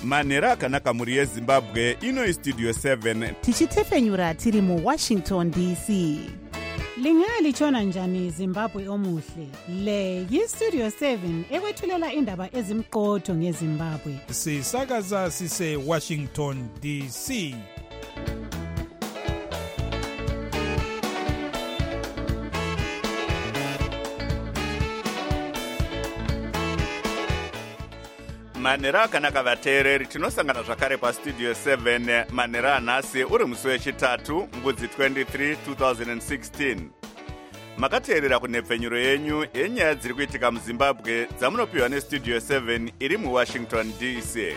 manhero akanaka mhuri yezimbabwe. Ino Studio 7 tichitefenyura tiri muWashington DC. Lingalitshona njani Zimbabwe omuhle? Le yiStudio 7 ekwethulela indaba ezimqotho ngeZimbabwe. Sisakaza sise Washington DC. manhero akanaka vateereri, tinosangana zvakare paStudio 7 manhero anhasi uri musi wechitatu ngudzi 23 2016. Makateerera kunhepfenyuro yenyu yenyaya dziri kuitika muZimbabwe dzamunopiwa neStudio 7 iri muWashington DC.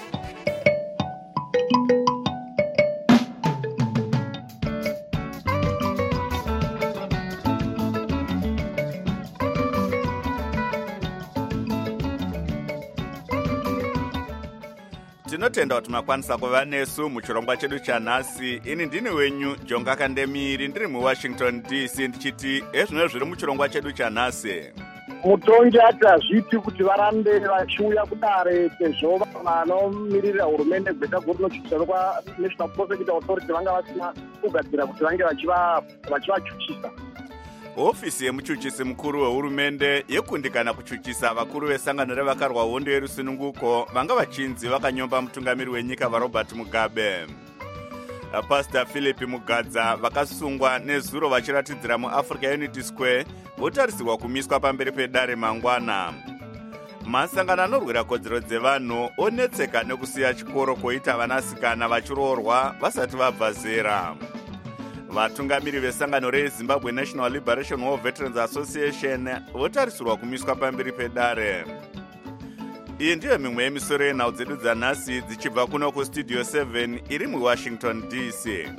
Tinotenda kuti makwanisa kuva nesu muchirongwa chedu chanhasi. Ini ndini wenyu Jonga Kandemiri, ndiri muWashington DC, ndichiti ezvino zviri muchirongwa chedu chanhasi. Mutongi ati hazviti kuti varambe vachiuya kudare sezvo vanomirira hurumende gweta guru rinochipiswa kwaNational Prosecutor Authority vanga vasina kugadzira kuti vange vachivachuchisa. Ofisi yemuchuchisi mukuru wehurumende yekundikana kuchuchisa vakuru vesangano revakarwa hondo yerusununguko vanga vachinzi vakanyomba mutungamiri wenyika vaRobert Mugabe. Pastor Philip Mugadza vakasungwa nezuro vachiratidzira muAfrica Unity Square votarisirwa kumiswa pamberi pedare mangwana. Masangano anorwira kodzero dzevanhu onetseka nekusiya chikoro koita vanasikana vachiroorwa vasati vabva zera. Vatungamiri vesangano reZimbabwe National Liberation War Veterans Association votarisirwa kumiswa pamberi pedare. Iyi ndiyo mimwe yemisoro yenhau dzedu dzanhasi dzichibva kuno kuStudio 7 iri muWashington DC.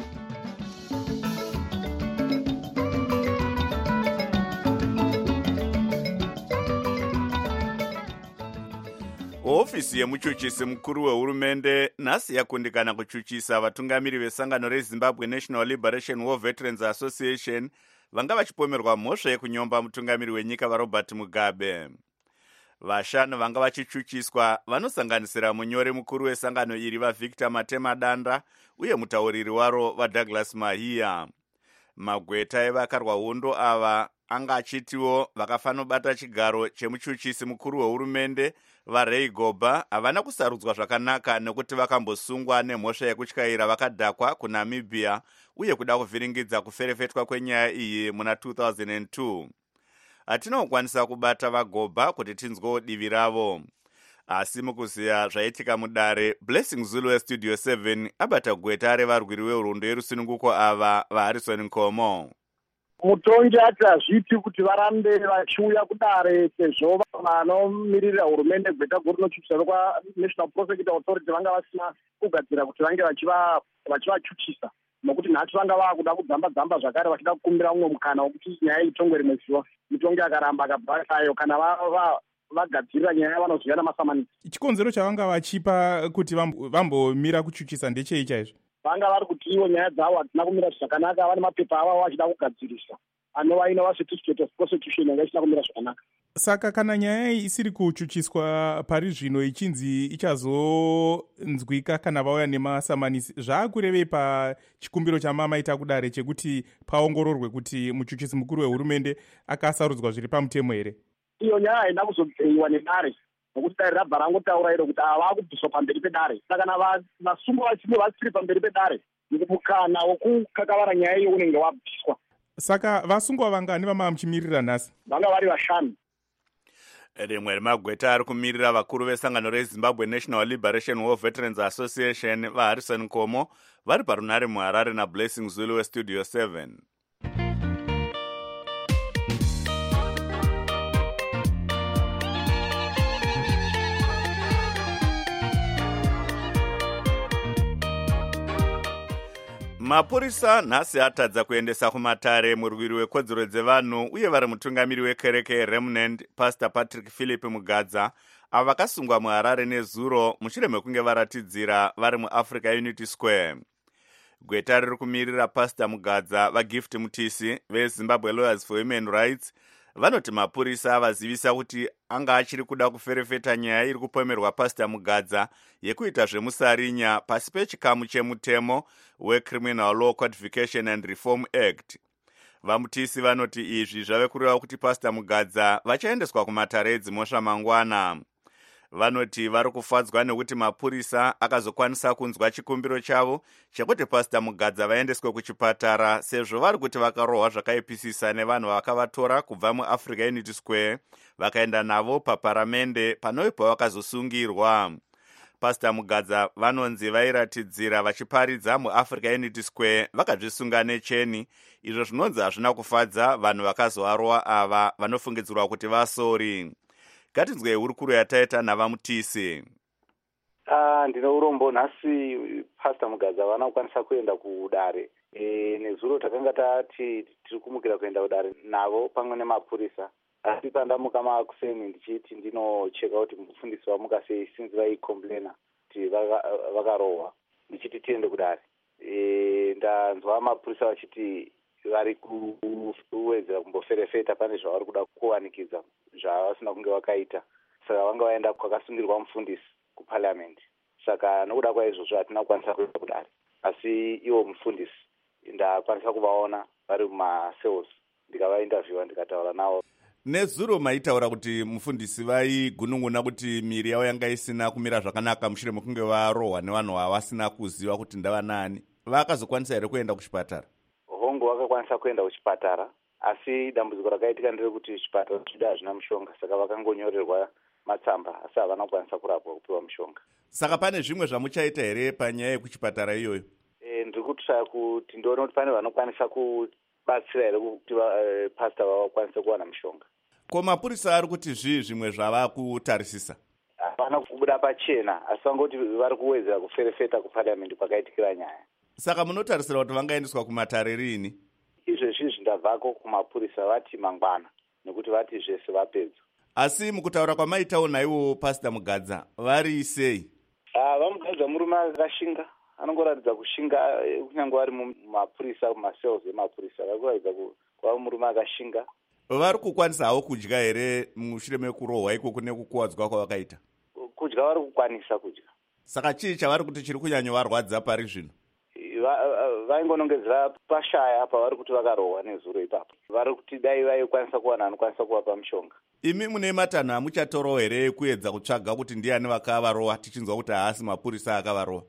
Ofisi yemuchuchisi mukuru wehurumende nhasi yakundikana kuchuchisa vatungamiri vesangano reZimbabwe National Liberation War Veterans Association vanga vachipomerwa mhosva yekunyomba mutungamiri wenyika vaRobert Mugabe. Vashanu vanga vachichuchiswa vanosanganisira munyori mukuru wesangano iri vaVictor Matemadanda uye mutauriri waro vaDouglas Mahia. Magweta evakarwa hondo ava anga achitiwo vakafanobata chigaro chemuchuchisi mukuru wehurumende vaRay Goba havana kusarudzwa zvakanaka nekuti vakambosungwa nemhosva yekutyaira vakadhakwa kuNamibia uye kuda kuvhiringidza kuferefetwa kwenyaya iyi muna 2002. Hatina kukwanisa kubata vaGoba kuti tinzwewo divi ravo. Asi mukuziya zvaitika mudare, Blessing Zulu weStudio 7 abata gweta revarwiri vehondo yerusununguko ava vaHarrison Nkomo. Mutongi ati hazviti kuti varambe vachiuya kudare sezvo vanomirira hurumende gweta guru rinochipiswa kwaNational Prosecutor Authority vanga vasina kugadzira kuti vange vachivachuchisa. Nokuti nhasi vanga vakuda kudzamba-dzamba zvakare vachida kukumbira umwe mukana wekuti nyaya itongwe rimwe zuva. Mutongi akaramba akabva kana vagadzirira nyaya vanoziva namasamanisi. Chikonzero chavanga vachipa kuti vambomira kuchuchisa ndechei chaizvo? Vanga vari kuti ivo nyaya dzavo hadzina kumira zvakanaka, vane mapepa avo vachida kugadzirisa anova inova certificate of prosecution yanga isina kumira zvakanaka. Saka kana nyaya iyi isiri kuchuchiswa pari zvino ichinzi ichazonzwika kana vauya nemasamanisi, zvaakurevei pachikumbiro chamamaita kudare chekuti paongororwe kuti muchuchisi mukuru wehurumende akasarudzwa zviri pamutemo here? Iyo nyaya haina kuzobveiwa nedare, nokuti dare rabva rangotaura iro kuti ava kubviswa pamberi pedare. Saka kana vasungwa vachimwe vasiri pamberi pedare, mukana wokukakavara nyaya iyo unenge wabviswa. Saka vasungwa vangani vamava muchimirira nhasi? Vanga vari vashanu. Rimwe remagweta ari kumirira vakuru vesangano reZimbabwe National Liberation War Veterans Association vaHarrison Nkomo vari parunare muHarare naBlessing Zulu weStudio 7. Mapurisa nhasi atadza kuendesa kumatare murwiri wekodzero dzevanhu uye vari mutungamiri wekereke yeRemnant Pastor Patrick Philip Mugadza ava vakasungwa muHarare nezuro mushure mekunge varatidzira vari muAfrica Unity Square. Gweta riri kumirira Pastor Mugadza vaGift Mutisi veZimbabwe Lawyers for Human Rights vanoti mapurisa vazivisa kuti anga achiri kuda kuferefeta nyaya iri kupomerwa Pastor Mugadza yekuita zvemusarinya pasi pechikamu chemutemo weCriminal Law Codification and Reform Act. Vamutisi vanoti izvi zvave kureva kuti Pastor Mugadza vachaendeswa kumatare edzimhosva mangwana. Vanoti vari kufadzwa nekuti mapurisa akazokwanisa kunzwa chikumbiro chavo chekuti Pastor Mugadza vaendeswe kuchipatara sezvo vari kuti vakarohwa zvakaipisisa nevanhu vakavatora kubva muAfrica Unity Square vakaenda navo paparamende panoibva vakazosungirwa. Pastor Mugadza vanonzi vairatidzira vachiparidza muAfrica Unity Square vakazvisunga necheni, izvo zvinonzi hazvina kufadza vanhu vakazovarohwa ava vanofungidzirwa kuti vasori. Ngatinzwei hurukuro yataita navamutisi. Ndine urombo nhasi Pastor Mugadza vana kukwanisa kuenda kudare. Nezuro takanga tati tiri kumukira kuenda kudare navo pamwe nemapurisa. Asi pandamuka makuseni ndichiti ndinocheka kuti mufundisi wamuka sei since vaicomplaina kuti vakarohwa. Ndichiti tiende kudare. Ndanzwa mapurisa vachiti vari kuwedzera kumboferefeta pane zvavari kuda kuwanikidza zvavasina kunge vakaita. Saka vanga vaenda kwakasungirwa mufundisi kuparliament. Saka nokuda kwaizvozvo hatina kukwanisa kuenda kudare. Asi ivo mufundisi ndakwanisa kuvaona vari mumacells, ndikavainterviewa ndikataura navo. Nezuro maitaura kuti mufundisi vaigunun'una kuti miri yavo yanga isina kumira zvakanaka mushure mekunge varohwa nevanhu vavasina kuziva kuti ndava nani. Vakazokwanisa here kuenda kuchipatara? Hongu vakakwanisa kuenda kuchipatara, asi dambudziko rakaitika nderekuti chipatara chida hazvina mushonga, saka vakangonyorerwa matsamba asi havana kukwanisa kurapwa kupiwa mushonga. Saka pane zvimwe zvamuchaita here panyaya yekuchipatara iyoyo? Ndiri kutsvaka kuti ndione kuti pane vanokwanisa kubatsira here kuti pastor vakwanise kuwana mushonga. Ko mapurisa ari kuti zvimwe zvava kutarisisa? Havana kubuda pachena, asi vangoti vari kuwedzera kuferefeta kuparliament kwakaitikira nyaya. Saka munotarisira kuti vangaendeswa kumatare rini? Izvezvi zvindabvako kumapurisa vati mangwana, nekuti vati zvese vapedza. Asi mukutaura kwamaitawo naiwo Pastor Mugadza vari sei? Vamugadza murume akashinga, anongoratidza kushinga kunyange vari mumapurisa, mumacells emapurisa, vari kuratidza kuva murume akashinga. Vari kukwanisa hawo kudya here mushure mekurohwa ikoko nekukuwadzwa kwavakaita? Kudya vari kukwanisa kudya. Saka chii chavari kuti chiri kunyanya varwadza pari zvino? Vaingonongedzera pashaya pavari kuti vakarohwa nezuro ipapo. Vari kuti dai vaikwanisa kuwana anokwanisa kuvapa mushonga. Imi mune matanho amuchatorowo here kuedza kutsvaga kuti ndiani vakavarohwa tichinzwa kuti haasi mapurisa akavarohwa?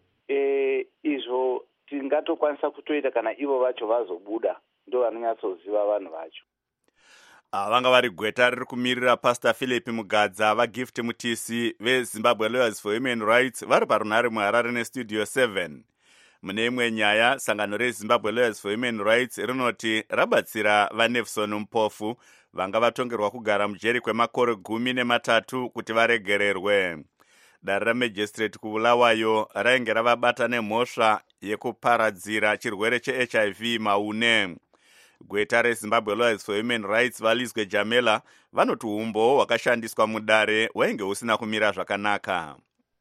Izvo tingatokwanisa kutoita kana ivo vacho vazobuda, ndo vanonyatsoziva vanhu vacho. Vanga vari gweta riri kumirira Pastor Philip Mugadza vaGift Mutisi veZimbabwe Lawyers for Human Rights vari parunhare muHarare neStudio 7. Mune imwe nyaya, sangano reZimbabwe Lawyers for Human Rights rinoti rabatsira vaNevson Mpofu vanga vatongerwa kugara mujeri kwemakore 13 kuti varegererwe. Dare ramajistrate kuBulawayo rainge ravabata nemhosva yekuparadzira chirwere cheHIV maune. Gweta reZimbabwe Lawyers for Human Rights valizwe Jamela vanoti umbo hwakashandiswa mudare hwainge husina kumira zvakanaka.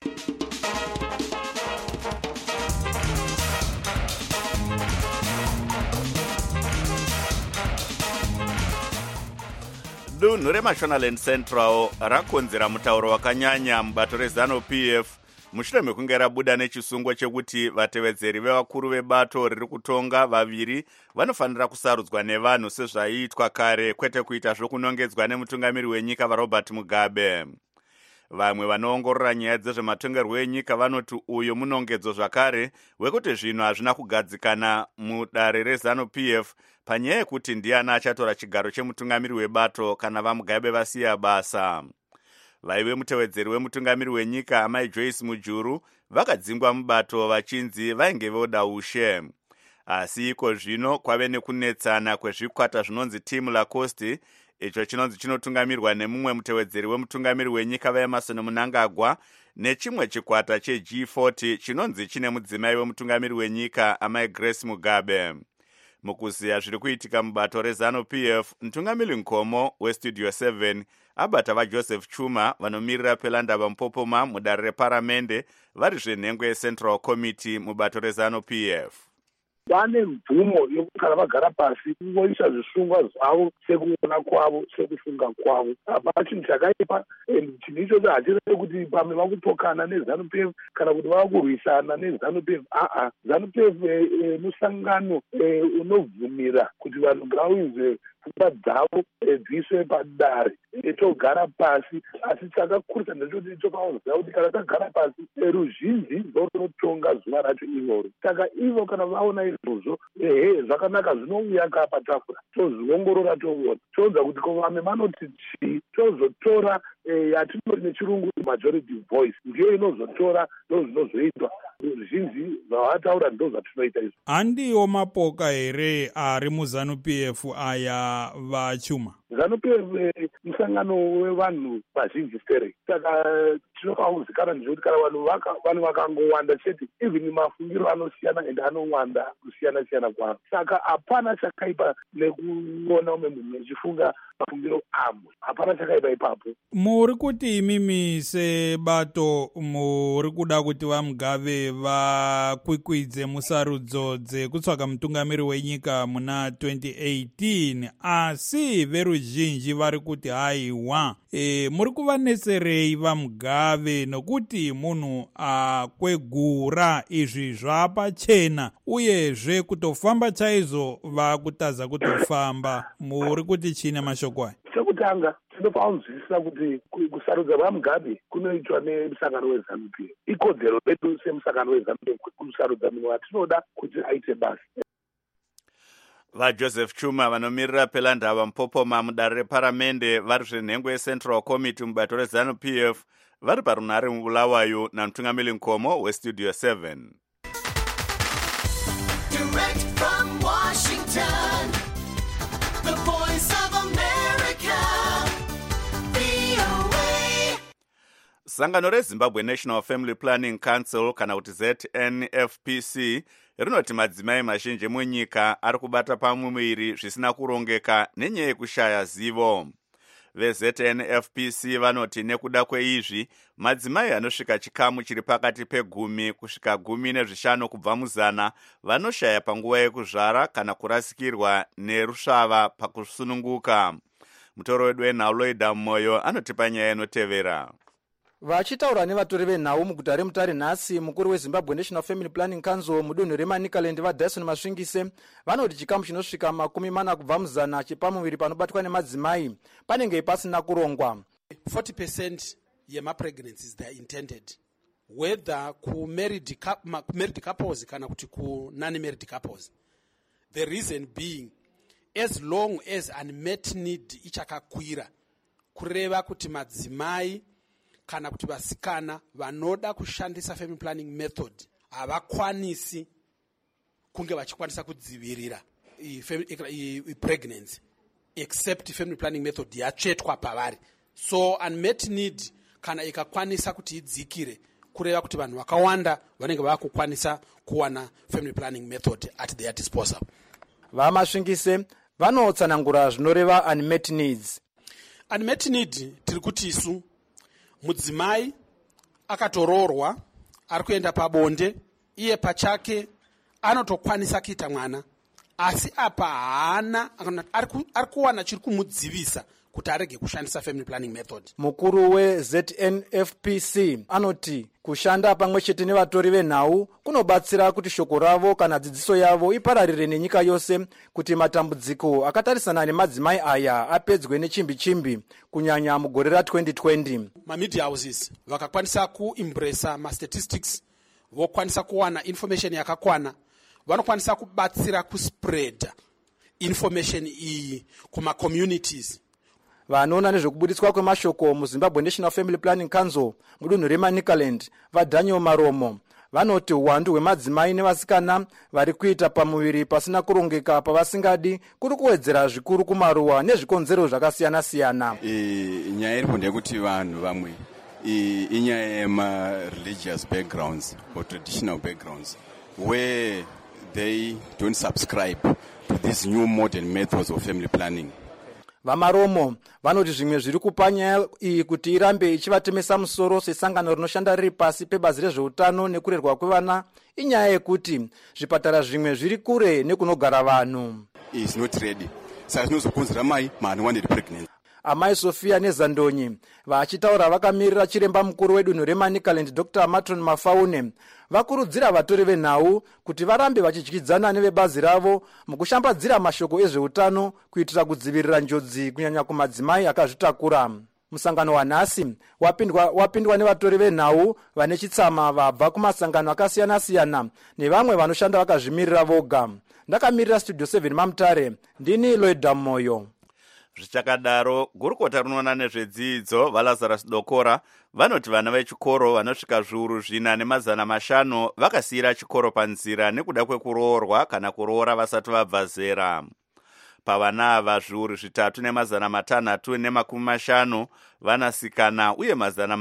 Dunhu reMashonaland Central rakonzera mutauro wakanyanya mubato reZANU-PF mushure mekunge rabuda nechisungo chekuti vatevedzeri vevakuru vebato riri kutonga vaviri vanofanira kusarudzwa nevanhu sezvaiitwa kare, kwete kuita zvokunongedzwa nemutungamiri wenyika vaRobert Mugabe. Vamwe vanoongorora nyaya dzezvematongerwo enyika vanoti uyo munongedzo zvakare wekuti zvinhu hazvina kugadzikana mudare reZANU-PF panyaya yekuti ndiani achatora chigaro chemutungamiri webato kana vaMugabe vasiya basa. Vaive mutevedzeri wemutungamiri wenyika amai Joyce Mujuru vakadzingwa mubato vachinzi vainge voda ushe. Asi iko zvino kwave nekunetsana kwezvikwata zvinonzi Team Lacoste, icho chinonzi chinotungamirwa nemumwe mutevedzeri wemutungamiri wenyika vaEmerson Mnangagwa, nechimwe chikwata cheG40 chinonzi chine mudzimai wemutungamiri wenyika amai Grace Mugabe. Mukuziya zviri kuitika mubato reZANU-PF, mutungamiri Nkomo weStudio 7 abata vaJoseph Chuma vanomirira Pelandaba Mpopoma mudare reparamende vari zvenhengo yeCentral Committee mubato reZANU-PF. vane mvumo yokuti kana vagara pasi voisa zvisungwa zvavo sekuona kwavo sekufunga kwavo. Hapana chinhu chakaipa, chinhu ichocho hachireve kuti pamwe vakutokana neZANU-PF kana kuti vakurwisana neZANU-PF. ZANU-PF musangano unobvumira kuti vanhu ngavaise pfungwa dzavo dziiswe padare togara pasi. Asi chakakurisa ndechoti tokaoziva kuti kana tagara pasi ruzhinji ndorunotonga zuva racho iroro. Saka ivo kana vaona izvozvo zvakanaka, zvinouya kaa patafura tozviongorora toona toudza kuti ko vamwe vanoti chii, tozotora yatinoti nechirungu majority voice ndiyo inozotora ndozvinozoitwa. Zvizhinji zvavataura ndo zvatinoita izvo. Handiwo mapoka here ari muZANU-PF aya vachuma? ZANU-PF musangano wevanhu vazhinji stere. Saka tinokauzikanwa ndezvekuti kana vanhu vakangowanda chete, even mafungiro anosiyana ende anowanda kusiyana-siyana kwavo. Saka hapana chakaipa nekuona umwe munhu achifunga mafungiro amwe. Hapana chakaipa ipapo. Muri kuti imimi sebato muri kuda kuti vaMugabe vakwikwidze musarudzo dzekutsvaga mutungamiri wenyika muna 2018, asi veruzhinji vari kuti haiwa, muri kuvanetserei vaMugabe nokuti munhu akwegura izvi zvapachena, uyezve kutofamba chaizvo vakutaza kutofamba. Muri kuti chine mashoko aya? Chekutanga tinofanzwisisa kuti kusarudza vaMugabe kunoitwa nemusangano weZANU-PF. Ikodzero yedu semusangano weZANU-PF kusarudza munhu watinoda kuti aite basa. VaJoseph Chuma vanomirira Pelandava Mupopoma mudare reparamende vari zvenhengo yeCentral Committee mubato reZANU-PF vari parunhare muBulawayo namutungamiri Nkomo weStudio 7. Direct from Washington, the voice of America, VOA. Sangano reZimbabwe National Family Planning Council kana kuti ZNFPC rinoti madzimai mazhinji munyika ari kubata pamuviri zvisina kurongeka nenyaya yekushaya zivo. VeZNFPC vanoti nekuda kweizvi madzimai anosvika chikamu chiri pakati pe10 kusvika 15 kubva muzana vanoshaya panguva yekuzvara kana kurasikirwa nerusvava pakusununguka. Mutoro wedu weNhauloida Moyo anotipa nyaya inotevera. Vachitaura nevatori venhau muguta reMutare nhasi, mukuru weZimbabwe National Family Planning Council mudunhu reManicaland vaDyson Masvingise vanoti chikamu chinosvika 40 kubva muzana chepamuviri panobatwa nemadzimai panenge pasina kurongwa. 40% yemapregnancies they are intended, whether ku-married couples kana kuti ku-non-married couples. The reason being, as long as unmet need ichakakwira, kureva kuti madzimai kana kuti vasikana vanoda kushandisa family planning method havakwanisi kunge vachikwanisa kudzivirira pregnancy except family planning method yatsvetwa pavari. So unmet need kana ikakwanisa kuti idzikire, kureva kuti vanhu vakawanda vanenge vakukwanisa kuwana family planning method at their disposal. VaMasvingise vanotsanangura zvinoreva unmet needs. Unmet need tiri kuti isu mudzimai akatororwa ari kuenda pabonde, iye pachake anotokwanisa kuita mwana, asi apa haana ari kuwana chiri kumudzivisa kuti arege kushandisa family planning method. Mukuru weZNFPC anoti kushanda pamwe chete nevatori venhau kunobatsira kuti shoko ravo kana dzidziso yavo ipararire nenyika yose, kuti matambudziko akatarisana nemadzimai aya apedzwe nechimbi-chimbi, kunyanya mugore ra2020. Media houses vakakwanisa kuimbresa mastatistics, vokwanisa kuwana information yakakwana, vanokwanisa kubatsira kuspread information iyi kuma-communities. Vanoona nezvekubuditswa kwemashoko muZimbabwe National Family Planning Council mudunhu reManicaland vaDaniel Maromo vanoti uwandu hwemadzimai nevasikana vari kuita pamuviri pasina kurongeka pavasingadi kuri kuwedzera zvikuru kumaruwa nezvikonzero zvakasiyana-siyana. Nyaya iripo ndeyekuti vanhu vamwe inyaya yema-religious backgrounds or traditional backgrounds where they don't subscribe to these new modern methods of family planning. vamaromo vanoti zvimwe zviri kupa nyaya iyi kuti irambe ichivatemesa musoro sesangano rinoshanda riri pasi pebazi rezveutano nekurerwa kwevana inyaya yekuti zvipatara zvimwe zviri kure nekunogara vanhu. is not ready saka zvinozokonzera mai unwanted pregnancy. amai sofia nezandonyi vachitaura vakamirira chiremba mukuru wedunhu remanicaland dr matron mafaune vakurudzira vatori venhau kuti varambe vachidyidzana nevebazi ravo mukushambadzira mashoko ezveutano kuitira kudzivirira njodzi kunyanya kumadzimai akazvitakura. musangano wanhasi wapindwa nevatori venhau vane chitsama vabva kumasangano akasiyana-siyana nevamwe vanoshanda vakazvimirira voga. ndakamirira studio 7 mamutare ndini loida moyo. zvichakadaro gurukota rinoona nezvedzidzo valazarus dokora vanoti vana vechikoro vanosvika zviuru 4,500 vakasiyira chikoro panzira nekuda kwekuroorwa kana kuroora vasati vabva zera. pavana ava zviuru 3,650 vanasikana uye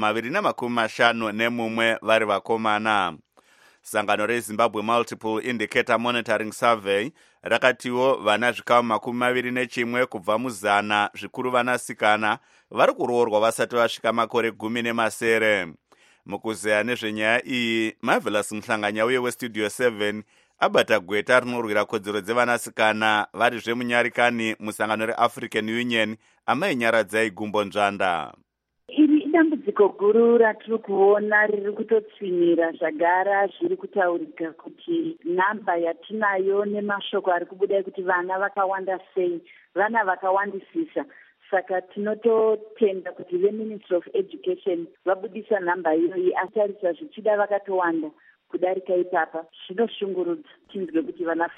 250 vari vakomana. sangano rezimbabwe multiple indicator monitoring survey rakatiwo vana zvikamu 21 kubva mu100 zvikuru vanasikana vari kuroorwa vasati vasvika makore 10. mukuzeya nezvenyaya iyi marvelous muhlanganya uye westudio 7 abata gweta rinorwira kodzero dzevanasikana vari zvemunyarikani musangano reafrican union amai nyaradzai gumbo nzvanda. iri idambudziko guru ratiri kuona riri kutotsimira zvagara zviri kutaurika kuti namba yatinayo nemashoko ari kubuda kuti vana vakawanda sei, vana vakawandisisa. saka tinototenda kuti veministry of education vabudisa namba iyoyi atarisa zvichida vakatowanda kudarika ipapa. zvinoshungurudza tinzwe kuti vana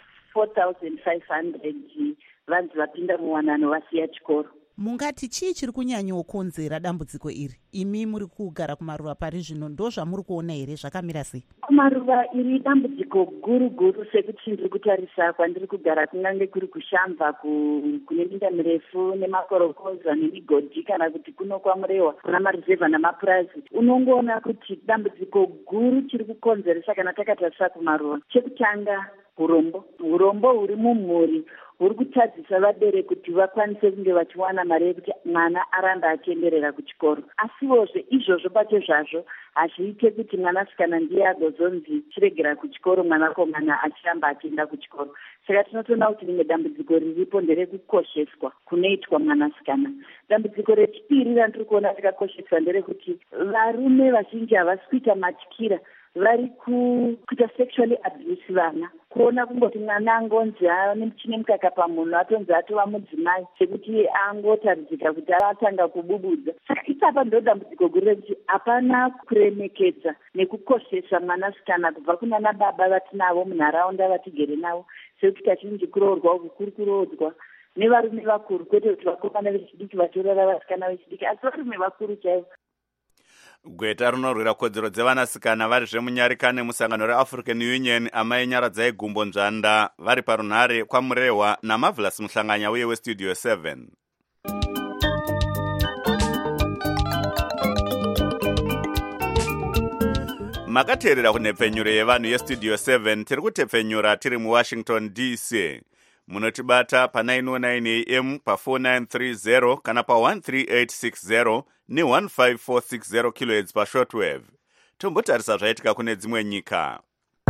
4,500 vanzi vapinda muwanano vasiya chikoro. mungati chii chiri kunyanyokonzera dambudziko iri? imi muri kugara kumaruva pari zvino ndo zvamuri kuona here zvakamira sei? kumaruva iri dambudziko guru sekuti ndiri kutarisa kwandiri kugara kungange kuri kushamba kune minda mirefu nemakorokoza nemigodhi kana kuti kuno kwamurehwa kuna marizevha namapurazi. unongoona kuti dambudziko guru chiri kukonzeresa kana takatarisa kumaruva. chekutanga urombo huri mumhuri huri kutadzisa vabereki kuti vakwanise kunge vachiwana mari yekuti mwana arambe achienderera kuchikoro. asivozve izvozvo pacho zvazvo hazviite kuti mwanasikana ndiye agozonzi chiregera kuchikoro mwanakomana achiramba achienda kuchikoro. saka tinotoona kuti rimwe dambudziko riripo nderekukosheswa kunoitwa mwanasikana. dambudziko rechipiri randiri kuona rikakosheswa nderekuti varume vazhinji havasi kuita matyira, vari kuita sexually abuse vana. kuona kungoti mwana angonzi chine mukaka pamunhu atonzi atova mudzimai sekuti angotaridzika kuti atanga kububudza. saka ipapa ndo dambudziko guru rekuti hapana kuremekedza nekukoshesa mwanasikana kubva kunana baba vatinavo munharaunda vatigere navo, sekuti kazhinji kuroorwa uku kuri kuroorwa nevarume vakuru, kwete kuti vakomana vechidiki vatorora vasikana vechidiki, asi varume vakuru chaivo. gweta rinorwira kodzero dzevanasikana vari zvemunyarikani musangano reafrican union amai nyaradzai gumbo nzvanda vari parunhare kwamurehwa namarvelous muhlanganya uye westudio 7. makateerera kunhepfenyuro yevanhu yestudio 7 tiri kutepfenyura tiri muwashington dc. munotibata pa909 am pa4930 kana pa13860 ne15460 kHz pashortwave. tombotarisa zvaitika kune dzimwe nyika.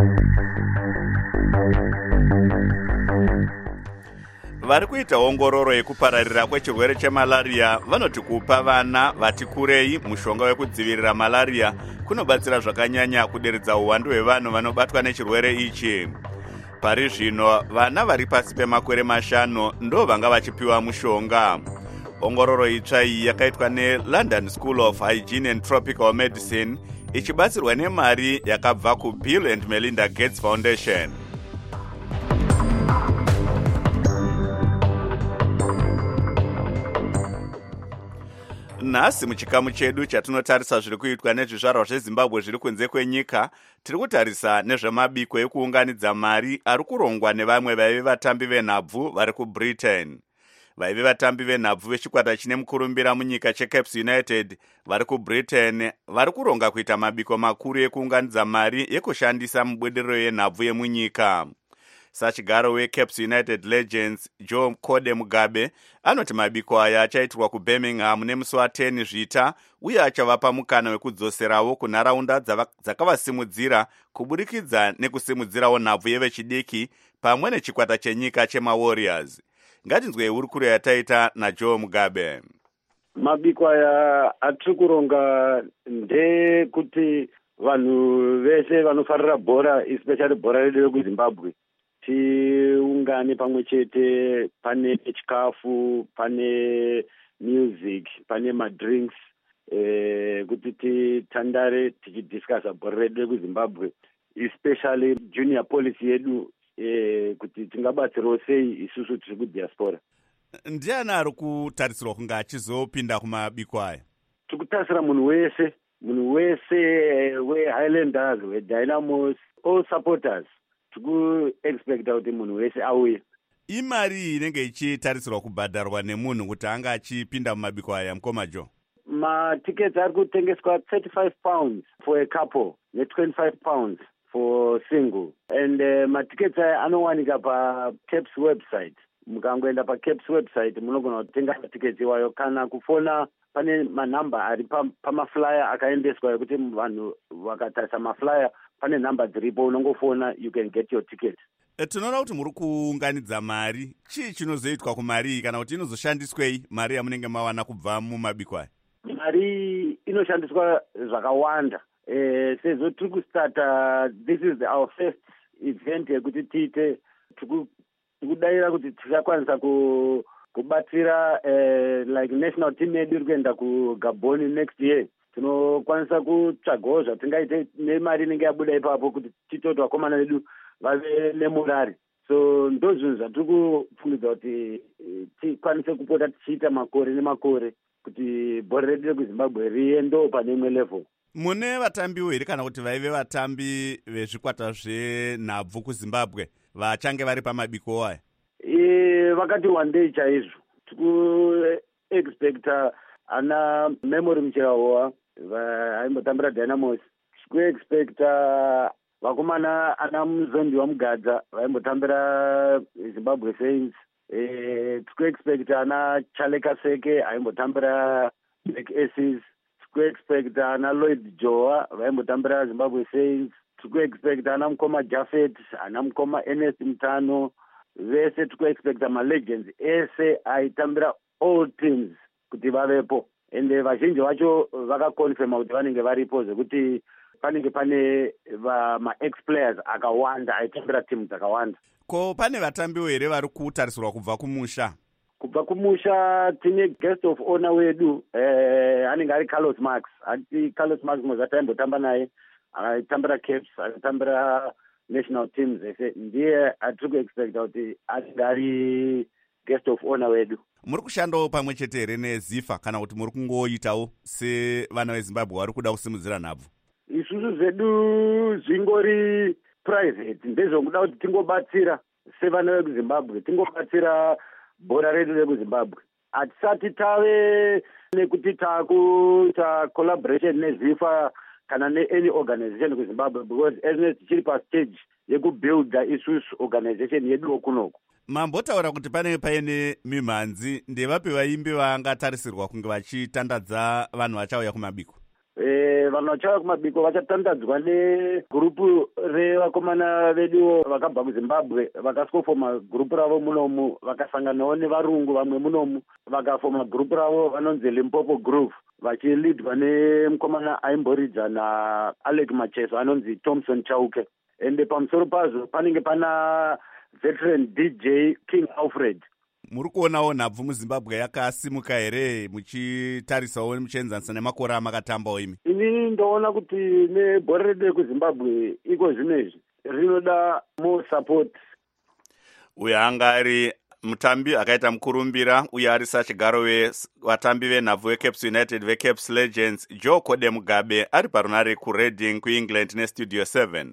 vari kuita ongororo yekupararira kwechirwere chemalaria vanoti kupa vana vati kurei mushonga wekudzivirira malaria kunobatsira zvakanyanya kuderedza uwandu hwevanhu vanobatwa nechirwere ichi. pari zvino vana vari pasi pemakore 5 ndo vanga vachipiwa mushonga. ongororo itsva iyi yakaitwa neLondon School of Hygiene and Tropical Medicine ichibatsirwa nemari yakabva kuBill and Melinda Gates Foundation. nhasi muchikamu chedu chatinotarisa zviri kuitwa nezvizvarwa zvezimbabwe zviri kunze kwenyika, tiri kutarisa nezvemabiko ekuunganidza mari ari kurongwa nevamwe vaive vatambi venhabvu vari kubritain. vaive vatambi venhabvu vechikwata chine mukurumbira munyika cheCaps United vari kubritain vari kuronga kuita mabiko makuru ekuunganidza mari yekushandisa mubudiriro yenhabvu yemunyika. sachigaro wecaps united legends joe code mugabe anoti mabiko aya achaitirwa kubirmingham nemusi wa10 zvita uye achavapa mukana wekudzoserawo kunharaunda dzakavasimudzira kuburikidza nekusimudzirawo nhabvu yevechidiki pamwe nechikwata chenyika chemawarriors. ngatinzwei hurukuro yataita najoe mugabe. Mabiko aya atiri kuronga ndekuti vanhu vese vanofarira bhora especially bhora redu rekuzimbabwe tiungane pamwe chete, pane chikafu, pane music, pane madrinks, kuti titandare tichidiscussa bhora redu rekuzimbabwe especially junior policy yedu, kuti tingabatsirawo sei isusu tiri kudiaspora. Ndiani ari kutarisirwa kunge achizopinda kumabiko aya? Tikutarisira munhu wese weHighlanders, weDynamos, all supporters. Tikuexpecta kuti munhu wese auye. Imari inenge ichitarisirwa kubhadharwa nemunhu kuti anga achipinda mumabiko aya, mukoma Joe? Matickets ari kutengeswa £35 for a couple ne £25 for single. And matickets aya anowanika paCaps website. Mukangoenda paCaps website munogona kutenga matickets iwayo, kana kufona pane manhamba ari pamaflyer akaendeswa ekuti vanhu vakatarisa maflyer pane nhamba dziripo, unongofona, you can get your ticket. Tinoona kuti muri kuunganidza mari. Chii chinozoitwa kumari kana kuti inozoshandiswei mari yamunenge mawana kubva mumabiko aya? Mari inoshandiswa zvakawanda. Sezvo tiri kustarta, this is our first event yekuti tiite, tikudayira kuti tichakwanisa kubatsira like national team yedu iri kuenda kuGabon next year. Tinokwanisa kutsvagawo zvatingaite nemari inenge yabuda ipapo kuti titoti vakomana vedu vave nemurari. So ndozvinhu zvatiri kupfungidza kuti tikwanise kupota tichiita makore nemakore kuti bhora redu rekuzimbabwe riendewo pane imwe level. Mune vatambiwo here kana kuti vaive vatambi vezvikwata zvenhabvu kuZimbabwe vachange vari pamabiko aya? Vakati one day chaizvo. Tikuexpecta ana Memory Mucherahowa aimbotambira Dynamos. Tikuexpecta vakomana ana Muzondi Mugadza vaimbotambira Zimbabwe Saints. Tikuexpecta ana Chaleka Seke aimbotambira Black Aces. Tikuexpecta ana Lloyd Joa vaimbotambira Zimbabwe Saints. Tikuexpecta ana Mukoma Jaffet, ana Mukoma Ernest Mutano. Vese tikuexpecta malegends ese aitambira all teams kuti vavepo, ende vazhinji vacho vakakonfirma kuti vanenge varipo, zvekuti panenge pane ma-ex-players akawanda aitambira timu dzakawanda. Ko pane vatambiwo here vari kutarisirwa kubva kumusha? Kubva kumusha tine guest of honor wedu, anenge ari Carlos Marx. Carlos Marx mozati aimbotamba naye, aitambira Caps, aitambira national teams ese, ndiye atiri kuexpecta kuti anenge ari guest of honor wedu. Muri kushandawo pamwe chete here neZIFA kana kuti muri kungoitawo sevana veZimbabwe vari kuda kusimudzira nhabvu? Isusu zvedu zvingori private, ndezvokuda kuti tingobatsira sevana vekuZimbabwe, tingobatsira bhora redu rekuZimbabwe. Hatisati tave nekuti takuita collaboration neZIFA kana ne-any organization kuZimbabwe, because as tichiri pastage yekubuilda isusu organization yedu okunoku. Mambotaura kuti panenge paine mimhanzi, ndevapi vaimbi vangatarisirwa kunge vachitandadza vanhu vachauya kumabiko? Vanhu vachauya kumabiko vachatandadzwa negurupu revakomana vedu vakabva kuZimbabwe, vakasofoma gurupu ravo munomu, vakasanganawo nevarungu vamwe munomu, vakafoma gurupu ravo vanonzi Limpopo Groove, vachilidwa nemukomana aimboridza naAlec Macheso anonzi Thompson Chauke. Ende pamusoro pazvo panenge pana veteran DJ King Alfred. Muri kuonawo nhabvu muZimbabwe yakasimuka here muchitarisawo muchienzanisa nemakore amakatambawo imi? Ini ndoona kuti nebhora redu rekuZimbabwe iko zvinezvi rinoda more support. Uyo anga ari mutambi akaita mukurumbira, uye ari sachigaro wevatambi venhabvu veCaps United veCaps Legends Joe Code Mugabe ari parunare kuReading kuEngland neStudio 7.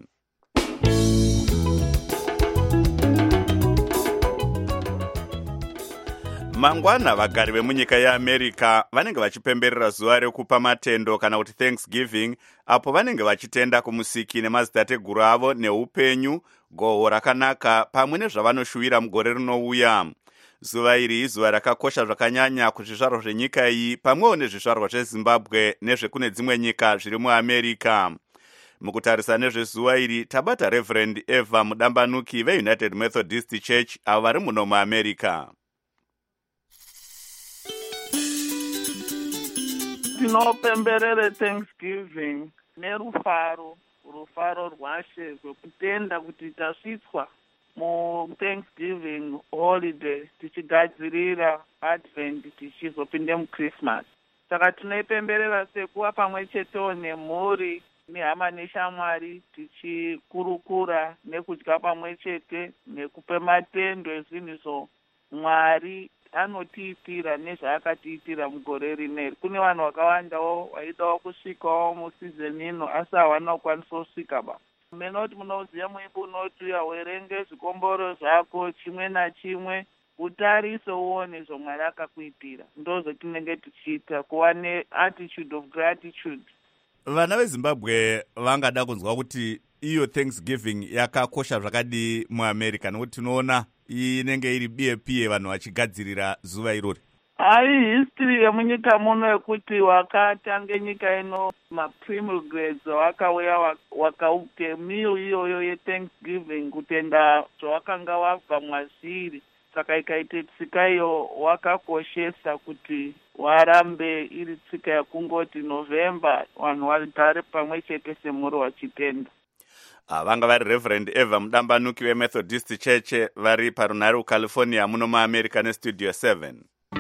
Mangwana vagari vemunyika yeAmerica vanenge vachipemberera zuva rekupa matendo kana kuti Thanksgiving, apo vanenge vachitenda kumusiki nemadzitateguru avo neupenyu gohwo rakanaka pamwe nezvavanoshuvira mugore rinouya. Zuva iri izuva rakakosha zvakanyanya kuzvizvarwa zvenyika iyi pamwewo nezvizvarwa zvezimbabwe nezvekune dzimwe nyika zviri muamerica. Mukutarisa nezvezuva iri tabata Reverend Eva Mudambanuki veUnited Methodist Church avo vari muno muamerica. Tinopemberere Thanksgiving nerufaro rwashe rwekutenda kuti tasvitswa mu-Thanksgiving holiday tichigadzirira Advent tichizopinde muChristmas. Saka tinoipemberera sekuva pamwe chetewo nemhuri nehama neshamwari tichikurukura nekudya pamwe chete nekupe matendo ezvinhu izvo Mwari anotiitira nezvaakatiitira mugore rineri. Kune vanhu vakawandawo vaidawo kusvikawo musizeni ino asi hawana kukwanisa kusvika ba. Menoti munoziva muimbo unoti werenge zvikomboro zvako chimwe nachimwe utarise uone zvaMwari akakuitira. Ndozvatinenge tichiita kuva neattitude of gratitude. Vana veZimbabwe vangada kunzwa kuti iyo Thanksgiving yakakosha zvakadi muAmerica nokuti tinoona inenge iri biye vanhu vachigadzirira zuva irori. Hai history yemunyika muno yekuti wakatange nyika ino maprimogades wakauya wakaupe meal iyoyo yeThanksgiving kutenda zvawakanga wabva mwazviri. Saka ikaite tsika iyo wakakoshesa kuti warambe iri tsika yakungoti November vanhu vagare pamwe chete semhuri wachitenda. Vanga vari Reverend Eva Mudambanuki veMethodist Church vari parunare California muno muAmerica neStudio 7.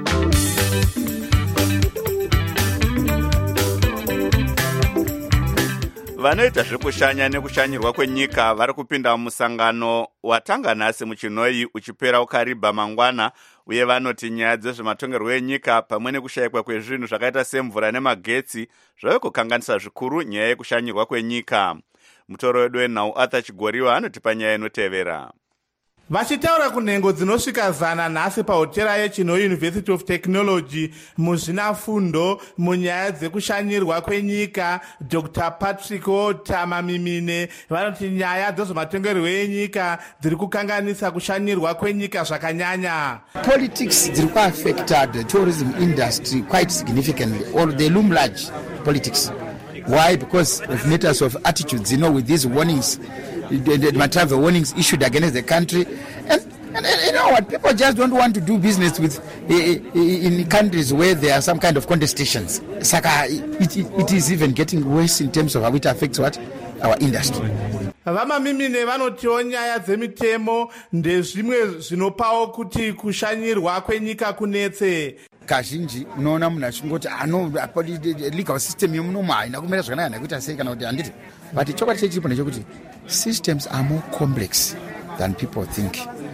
Vanoita zvekushanya nekushanyirwa kwenyika vari kupinda mumusangano watanga nhasi muChinoi uchipera ukaribha mangwana, uye vanoti nyaya dzezvematongerwo enyika pamwe nekushayikwa kwezvinhu zvakaita semvura nemagetsi zvave kukanganisa zvikuru nyaya yekushanyirwa kwenyika. Mutoro wedu wenhau Arthur Chigoriwa anotipa nyaya inotevera. Vachitaura kunhengo dzinosvika 100 nhasi pahotera yeChinoi University of Technology muzvinafundo munyaya dzekushanyirwa kwenyika, Dr. Patrick Tamamimine vanoti nyaya dzezvematongerwo enyika dziri kukanganisa kushanyirwa kwenyika zvakanyanya. Politics dziri kuaffecta the tourism industry quite significantly, or they loom large politics. Why? Because of matters of attitudes, with these warnings, the travel warnings issued against the country, and you know what, people just don't want to do business with in countries where there are some kind of contestations. Saka it is even getting worse in terms of how it affects what our industry. Vamamimine vanotiwo nyaya dzemitemo ndezvimwe zvinopawo kuti kushanyirwa kwenyika kunetse. Kazhinji unoona munhu achingoti legal system yomunomu haina kumira zvakanaka nekuita sei kana kuti handiti, but chokwadi chechiripo ndechekuti systems are more complex than people think.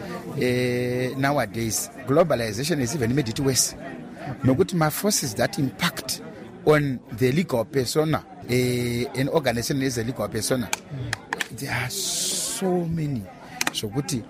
Nowadays globalization has even made it worse, nokuti forces that impact on the legal persona, an organization as a legal persona, there are so many. So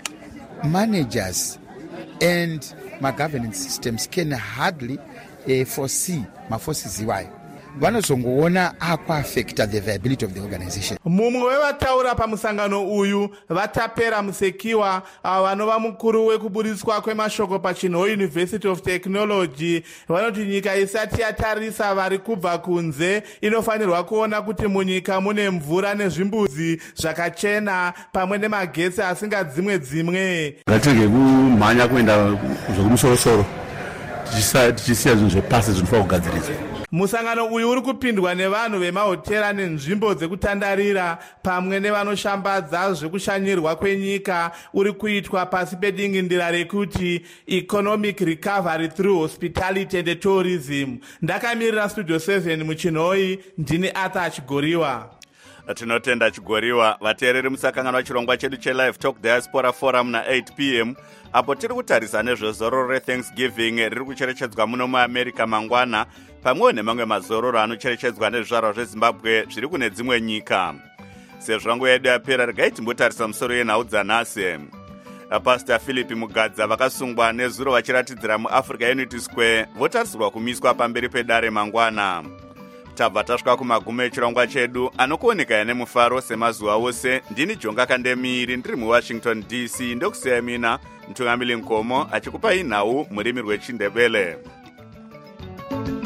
managers and my governance systems can hardly foresee my forces iwayo. Vanozongoona akuaffecta the viability of the organization. Mumwe wevataura pamusangano uyu vatapera Musekiwa vanova mukuru wekuburiswa kwemashoko paChinoi University of Technology vanoti nyika isati yatarisa vari kubva kunze inofanirwa kuona kuti munyika mune mvura nezvimbuzi zvakachena pamwe nemagetsi asingadzimwe. Ngatirege kumhanya kuenda zvekumusoro tichisiya zvinhu zvepasi zvinofanira kugadziriswa. Musangano uyu uri kupindwa nevanhu vemahotera nenzvimbo dzekutandarira pamwe nevanoshambadza zvekushanyirwa kwenyika uri kuitwa pasi pedingindira rekuti economic recovery through hospitality and tourism. Ndakamirira Studio 7 muChinoi, ndini Arthur Chigoriwa. Tinotenda Chigoriwa. Vateereri musakangana chirongwa chedu cheLive Talk Diaspora Forum na 8 p.m. apo tiri kutarisa nezvezororo reThanksgiving riri kucherechedzwa muno muAmerica mangwana, pamwe nemamwe mazororo anocherechedzwa nezvizvarwa zveZimbabwe zviri kune dzimwe nyika. Sezvo nguva yedu yapera, regai timbotarisa musoro yenhau dzanhasi. Pastor Philip Mugadza vakasungwa nezuro vachiratidzira muAfrica Unity Square votarisirwa kumiswa pamberi pedare mangwana. tabva tasvika kumagumo echirongwa chedu anokuoneka nemufaro semazuva ose. Ndini Jonga Kandemiri ndiri muWashington DC, ndokusiyai mina Mtungamili Nkomo achikupai nhau murimi rweChindebele.